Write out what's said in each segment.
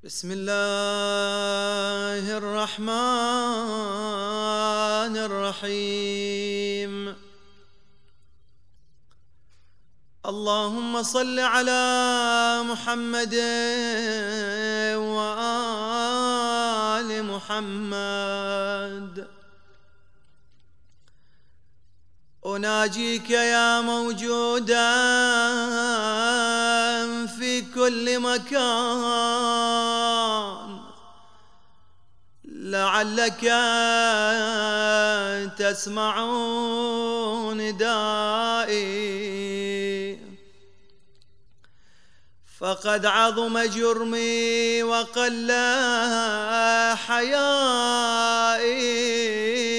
بسم الله الرحمن الرحيم. اللهم صل على محمد وآل محمد. أناجيك يا موجودا في كل مكان، لعلك تسمع ندائي، فقد عظم جرمي وقل حيائي.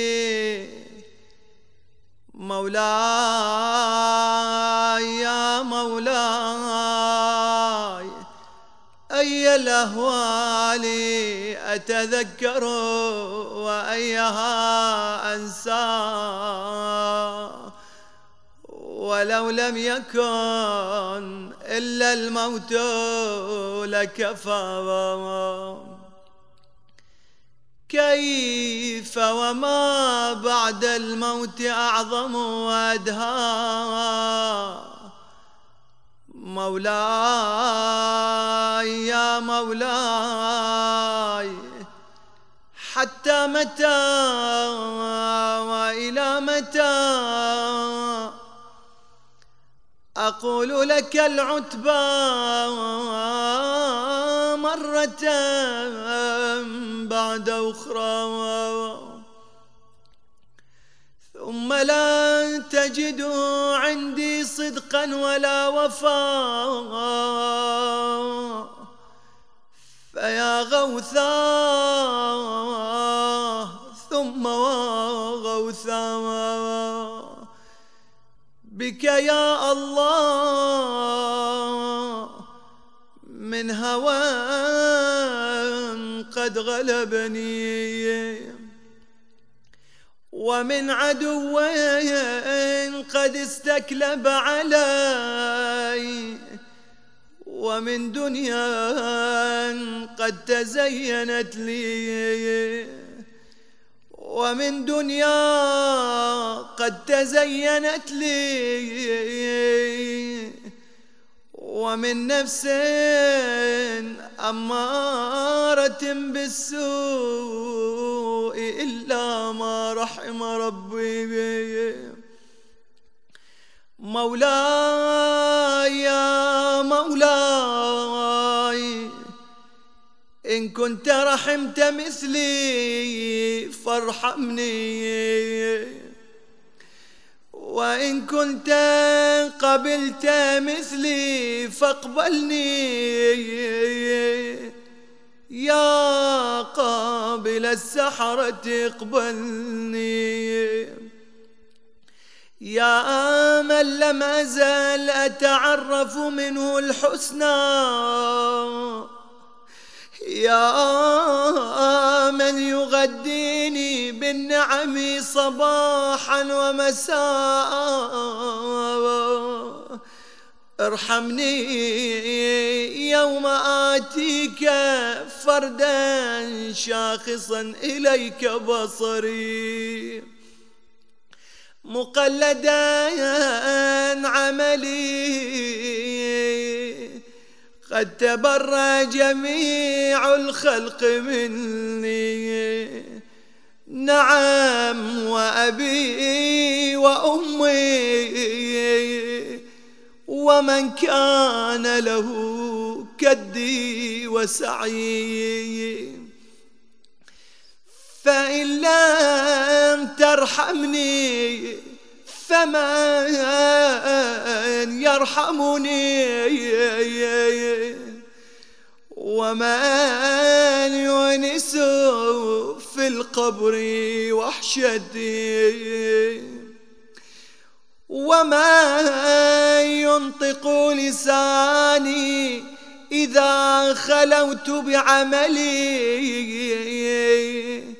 مولاي يا مولاي، أي الأهوال أتذكر وأيها أنسى، ولو لم يكن إلا الموت لكفى. كيف وما بعد الموت أعظم وأدهى. مولاي يا مولاي، حتى متى وإلى متى أقول لك العتبى مرة بعد أخرى، ثم لا تجد عندي صدقا ولا وفاء. فيا غوثاه ثم وغوثاه، بك يا الله من هوى قد غلبني، ومن عدو قد استكلب علي، ومن دنيا قد تزينت لي، ومن دنيا قد تزينت لي، ومن نفس أمارة بالسوء إلا ما رحم ربي. مولاي يا مولاي، إن كنت رحمت مثلي فارحمني، وإن كنت قبلت مثلي فاقبلني، يا قابل السحرة اقبلني، يا من لم أزل أتعرف منه الحسنى، يا من يغديني بالنعم صباحا ومساء. ارحمني يوم آتيك فردا شاخصا إليك بصري، مقلدا عملي، قد تبرى جميع الخلق مني، نعم وأبي وأمي، ومن كان له كدي وسعي. فإن لم ترحمني فمن يرحمني، ومن يونس في القبر وحشتي، وما ينطق لساني إذا خلوت بعملي،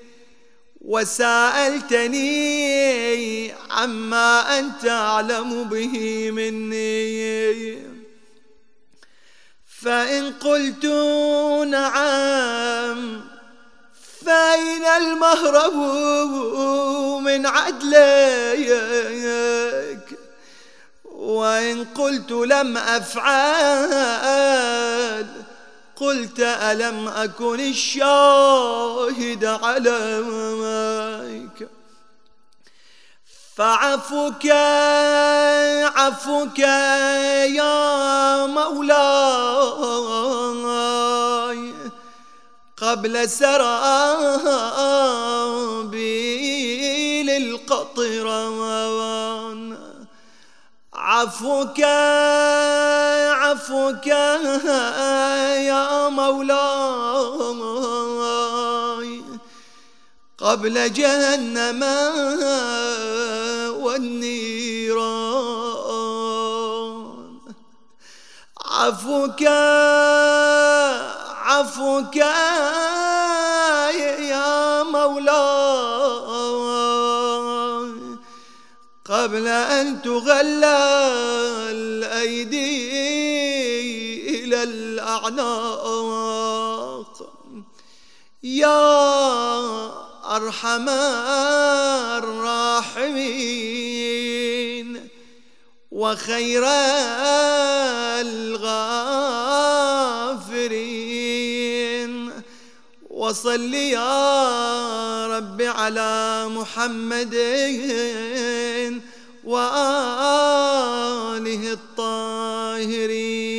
وسألتني عما أنت أعلم به مني. فإن قلت نعم فأين المهرب من عدلك؟ وإن قلت لم أفعل قلت ألم أكن الشاهد عليك؟ فعفوك عفوك يا مولاي قبل سرابيل القطران. عفوك عفوك يا مولاي قبل جهنم والنيران. عفوك عفوك يا مولاي قبل أن تغلى الأيدي إلى الأعناق. يا أرحم الراحمين وخير الغافرين، وصل يا رب على محمد وآله الطاهرين.